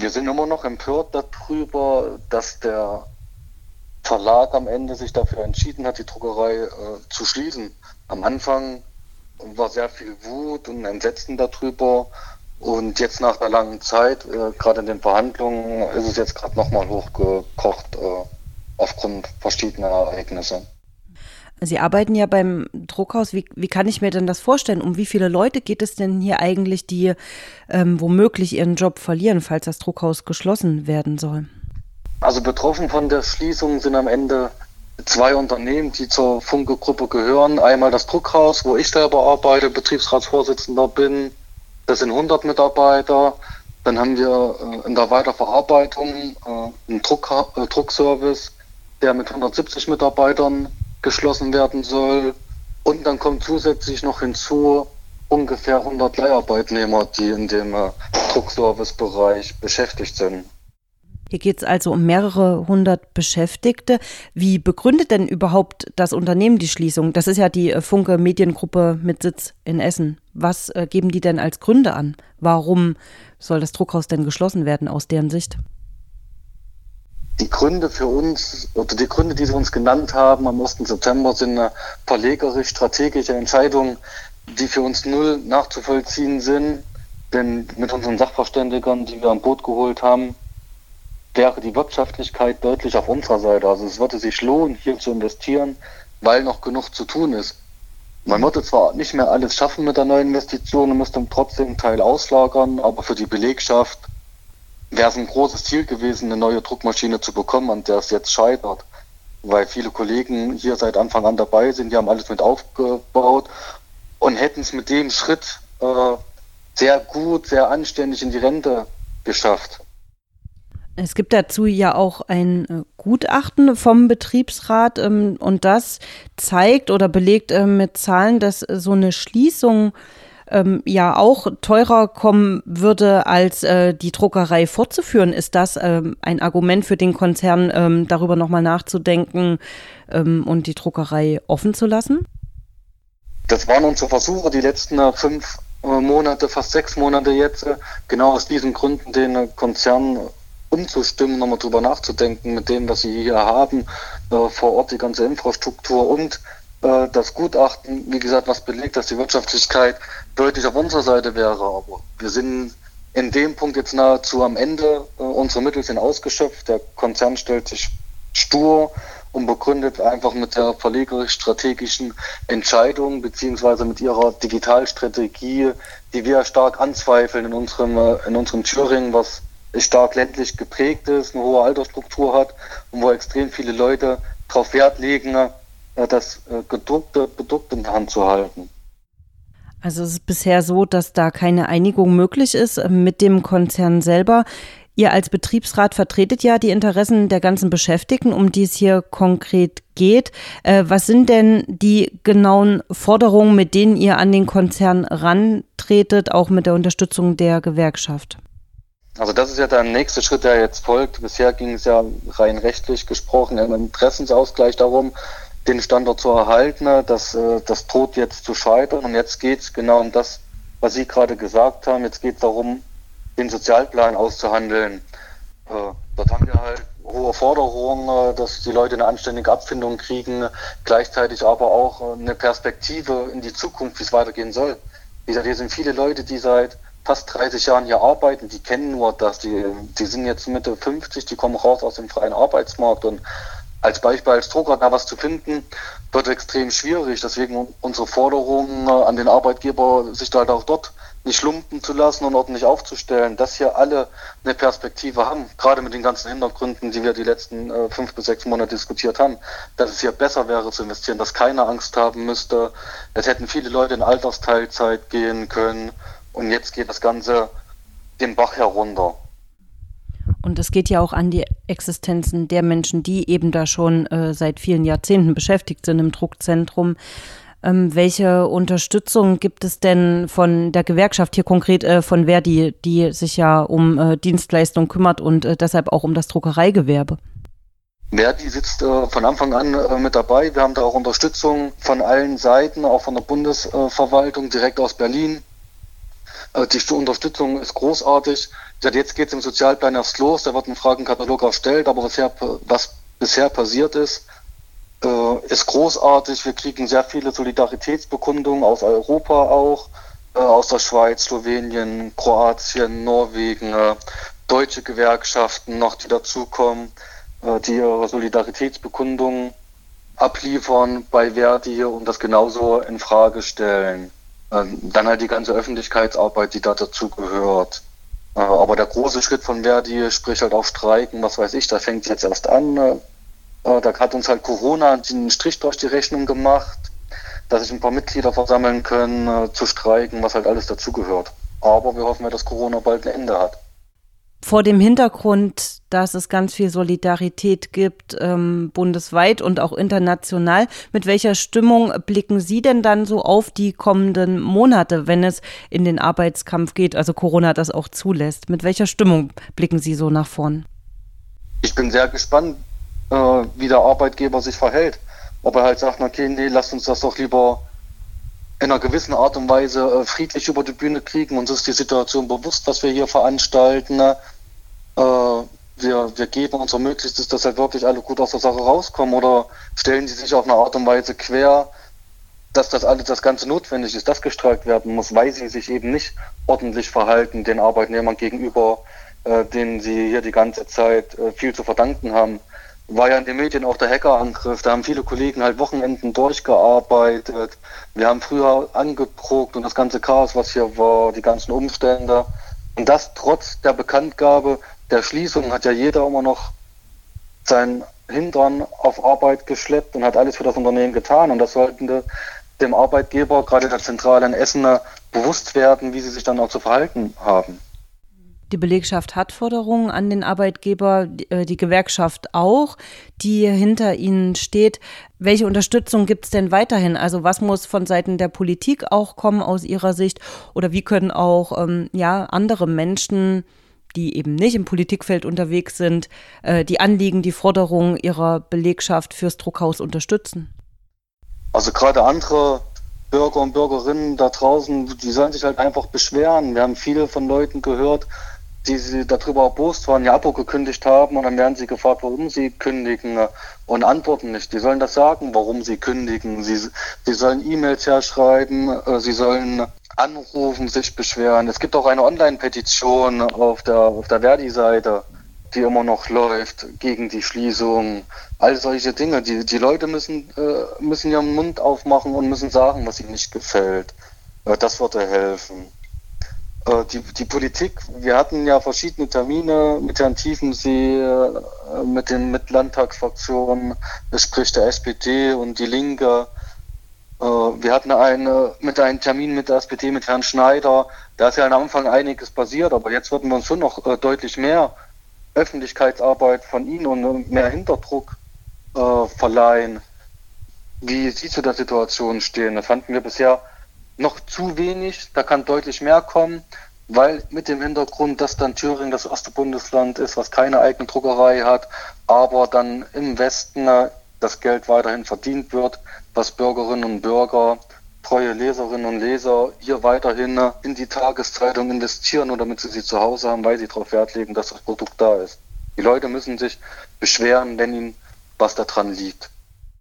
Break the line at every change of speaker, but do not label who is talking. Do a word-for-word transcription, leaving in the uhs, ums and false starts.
Wir sind immer noch empört darüber, dass der Verlag am Ende sich dafür entschieden hat, die Druckerei äh, zu schließen. Am Anfang war sehr viel Wut und Entsetzen darüber und jetzt nach einer langen Zeit, äh, gerade in den Verhandlungen, ist es jetzt gerade nochmal hochgekocht äh, aufgrund verschiedener Ereignisse.
Sie arbeiten ja beim Druckhaus. Wie, wie kann ich mir denn das vorstellen? Um wie viele Leute geht es denn hier eigentlich, die ähm, womöglich ihren Job verlieren, falls das Druckhaus geschlossen werden soll?
Also betroffen von der Schließung sind am Ende zwei Unternehmen, die zur Funke-Gruppe gehören. Einmal das Druckhaus, wo ich selber arbeite, Betriebsratsvorsitzender bin. Das sind hundert Mitarbeiter. Dann haben wir äh, in der Weiterverarbeitung äh, einen Druck, äh, Druckservice, der mit hundertsiebzig Mitarbeitern geschlossen werden soll. Und dann kommt zusätzlich noch hinzu ungefähr hundert Leiharbeitnehmer, die in dem äh, Druckservice-Bereich beschäftigt sind.
Hier geht es also um mehrere hundert Beschäftigte. Wie begründet denn überhaupt das Unternehmen die Schließung? Das ist ja die Funke Mediengruppe mit Sitz in Essen. Was äh, geben die denn als Gründe an? Warum soll das Druckhaus denn geschlossen werden aus deren Sicht?
Die Gründe für uns, oder die Gründe, die sie uns genannt haben am ersten September, sind eine verlegerisch-strategische Entscheidung, die für uns null nachzuvollziehen sind. Denn mit unseren Sachverständigern, die wir an Boot geholt haben, wäre die Wirtschaftlichkeit deutlich auf unserer Seite. Also es würde sich lohnen, hier zu investieren, weil noch genug zu tun ist. Man würde zwar nicht mehr alles schaffen mit der neuen Investition und müsste trotzdem einen Teil auslagern, aber für die Belegschaft wäre es ein großes Ziel gewesen, eine neue Druckmaschine zu bekommen, an der es jetzt scheitert. Weil viele Kollegen hier seit Anfang an dabei sind, die haben alles mit aufgebaut und hätten es mit dem Schritt äh, sehr gut, sehr anständig in die Rente geschafft.
Es gibt dazu ja auch ein äh, Gutachten vom Betriebsrat ähm, und das zeigt oder belegt äh, mit Zahlen, dass äh, so eine Schließung ähm, ja auch teurer kommen würde, als äh, die Druckerei fortzuführen. Ist das ähm, ein Argument für den Konzern, ähm, darüber nochmal nachzudenken ähm, und die Druckerei offen zu lassen?
Das waren unsere Versuche die letzten äh, fünf äh, Monate, fast sechs Monate jetzt, äh, genau aus diesen Gründen den äh, Konzern umzustimmen, nochmal drüber nachzudenken mit dem, was sie hier haben, äh, vor Ort die ganze Infrastruktur und äh, das Gutachten, wie gesagt, was belegt, dass die Wirtschaftlichkeit deutlich auf unserer Seite wäre. Aber wir sind in dem Punkt jetzt nahezu am Ende. Äh, unsere Mittel sind ausgeschöpft. Der Konzern stellt sich stur und begründet einfach mit der verlegerisch-strategischen Entscheidung beziehungsweise mit ihrer Digitalstrategie, die wir stark anzweifeln in unserem, äh, in unserem Thüringen, was stark ländlich geprägt ist, eine hohe Altersstruktur hat und wo extrem viele Leute darauf Wert legen, das gedruckte Produkt in der Hand zu halten.
Also es ist bisher so, dass da keine Einigung möglich ist mit dem Konzern selber. Ihr als Betriebsrat vertretet ja die Interessen der ganzen Beschäftigten, um die es hier konkret geht. Äh, was sind denn die genauen Forderungen, mit denen ihr an den Konzern rantretet, auch mit der Unterstützung der Gewerkschaft?
Also das ist ja der nächste Schritt, der jetzt folgt. Bisher ging es ja rein rechtlich gesprochen im Interessensausgleich darum, den Standort zu erhalten. Das, das droht jetzt zu scheitern. Und jetzt geht es genau um das, was Sie gerade gesagt haben. Jetzt geht es darum, den Sozialplan auszuhandeln. Dort haben wir halt hohe Forderungen, dass die Leute eine anständige Abfindung kriegen, gleichzeitig aber auch eine Perspektive in die Zukunft, wie es weitergehen soll. Wie gesagt, hier sind viele Leute, die seit fast dreißig Jahren hier arbeiten, die kennen nur das, die, die sind jetzt Mitte fünfzig, die kommen raus aus dem freien Arbeitsmarkt und als Beispiel als Drucker da was zu finden, wird extrem schwierig. Deswegen unsere Forderung an den Arbeitgeber, sich halt auch dort nicht lumpen zu lassen und ordentlich aufzustellen, dass hier alle eine Perspektive haben, gerade mit den ganzen Hintergründen, die wir die letzten äh, fünf bis sechs Monate diskutiert haben, dass es hier besser wäre zu investieren, dass keiner Angst haben müsste. Es hätten viele Leute in Altersteilzeit gehen können. Und jetzt geht das Ganze den Bach herunter.
Und es geht ja auch an die Existenzen der Menschen, die eben da schon äh, seit vielen Jahrzehnten beschäftigt sind im Druckzentrum. Ähm, welche Unterstützung gibt es denn von der Gewerkschaft, hier konkret äh, von Verdi, die sich ja um äh, Dienstleistungen kümmert und äh, deshalb auch um das Druckereigewerbe?
Verdi sitzt äh, von Anfang an äh, mit dabei. Wir haben da auch Unterstützung von allen Seiten, auch von der Bundesverwaltung, direkt aus Berlin. Äh, die Unterstützung ist großartig. Ja, jetzt geht es im Sozialplan erst los, da wird ein Fragenkatalog erstellt, aber was, her, was bisher passiert ist, äh, ist großartig. Wir kriegen sehr viele Solidaritätsbekundungen aus Europa auch, äh, aus der Schweiz, Slowenien, Kroatien, Norwegen, äh, deutsche Gewerkschaften noch, die dazukommen, äh, die ihre Solidaritätsbekundungen abliefern bei Verdi und das genauso in Frage stellen. Äh, dann halt die ganze Öffentlichkeitsarbeit, die da dazu gehört. Äh, aber der große Schritt von Verdi, sprich halt auch Streiken, was weiß ich, das fängt jetzt erst an. Äh, da hat uns halt Corona einen Strich durch die Rechnung gemacht, dass sich ein paar Mitglieder versammeln können, äh, zu streiken, was halt alles dazugehört. Aber wir hoffen ja, dass Corona bald ein Ende hat.
Vor dem Hintergrund, dass es ganz viel Solidarität gibt, ähm, bundesweit und auch international, mit welcher Stimmung blicken Sie denn dann so auf die kommenden Monate, wenn es in den Arbeitskampf geht, also Corona das auch zulässt? Mit welcher Stimmung blicken Sie so nach vorn?
Ich bin sehr gespannt, äh, wie der Arbeitgeber sich verhält. Ob er halt sagt, okay, nee, lasst uns das doch lieber in einer gewissen Art und Weise äh, friedlich über die Bühne kriegen. Uns ist die Situation bewusst, was wir hier veranstalten. Ne? Äh, wir, wir geben unser Möglichstes, dass halt wirklich alle gut aus der Sache rauskommen, oder stellen die sich auf eine Art und Weise quer, dass das alles, das Ganze notwendig ist, dass gestreikt werden muss, weil sie sich eben nicht ordentlich verhalten den Arbeitnehmern gegenüber, äh, denen sie hier die ganze Zeit äh, viel zu verdanken haben. War ja in den Medien auch der Hackerangriff, da haben viele Kollegen halt Wochenenden durchgearbeitet. Wir haben früher angeprobt und das ganze Chaos, was hier war, die ganzen Umstände. Und das trotz der Bekanntgabe der Schließung hat ja jeder immer noch sein Hintern auf Arbeit geschleppt und hat alles für das Unternehmen getan. Und das sollten dem Arbeitgeber, gerade der Zentrale in Essen, bewusst werden, wie sie sich dann auch zu verhalten haben.
Die Belegschaft hat Forderungen an den Arbeitgeber, die Gewerkschaft auch, die hinter ihnen steht. Welche Unterstützung gibt es denn weiterhin? Also was muss von Seiten der Politik auch kommen aus Ihrer Sicht? Oder wie können auch ähm, ja, andere Menschen, die eben nicht im Politikfeld unterwegs sind, äh, die Anliegen, die Forderungen ihrer Belegschaft fürs Druckhaus unterstützen?
Also gerade andere Bürger und Bürgerinnen da draußen, die sollen sich halt einfach beschweren. Wir haben viele von Leuten gehört, die sie darüber erbost waren, ihr Abo gekündigt haben, und dann werden sie gefragt, warum sie kündigen, und antworten nicht. Die sollen das sagen, warum sie kündigen. Sie, sie sollen E-Mails herschreiben, sie sollen anrufen, sich beschweren. Es gibt auch eine Online-Petition auf der, auf der Verdi-Seite, die immer noch läuft gegen die Schließung. All solche Dinge. Die, die Leute müssen, äh, müssen ihren Mund aufmachen und müssen sagen, was ihnen nicht gefällt. Äh, das würde helfen. Die, die Politik, wir hatten ja verschiedene Termine mit Herrn Tiefensee, mit den mit Landtagsfraktionen, sprich der S P D und die Linke. Wir hatten eine, mit einem Termin mit der S P D, mit Herrn Schneider. Da ist ja am Anfang einiges passiert, aber jetzt würden wir uns schon noch deutlich mehr Öffentlichkeitsarbeit von Ihnen und mehr Hinterdruck äh, verleihen, wie Sie zu der Situation stehen. Das fanden wir bisher noch zu wenig, da kann deutlich mehr kommen, weil mit dem Hintergrund, dass dann Thüringen das erste Bundesland ist, was keine eigene Druckerei hat, aber dann im Westen das Geld weiterhin verdient wird, was Bürgerinnen und Bürger, treue Leserinnen und Leser hier weiterhin in die Tageszeitung investieren, oder damit sie sie zu Hause haben, weil sie darauf Wert legen, dass das Produkt da ist. Die Leute müssen sich beschweren, wenn ihnen was daran liegt.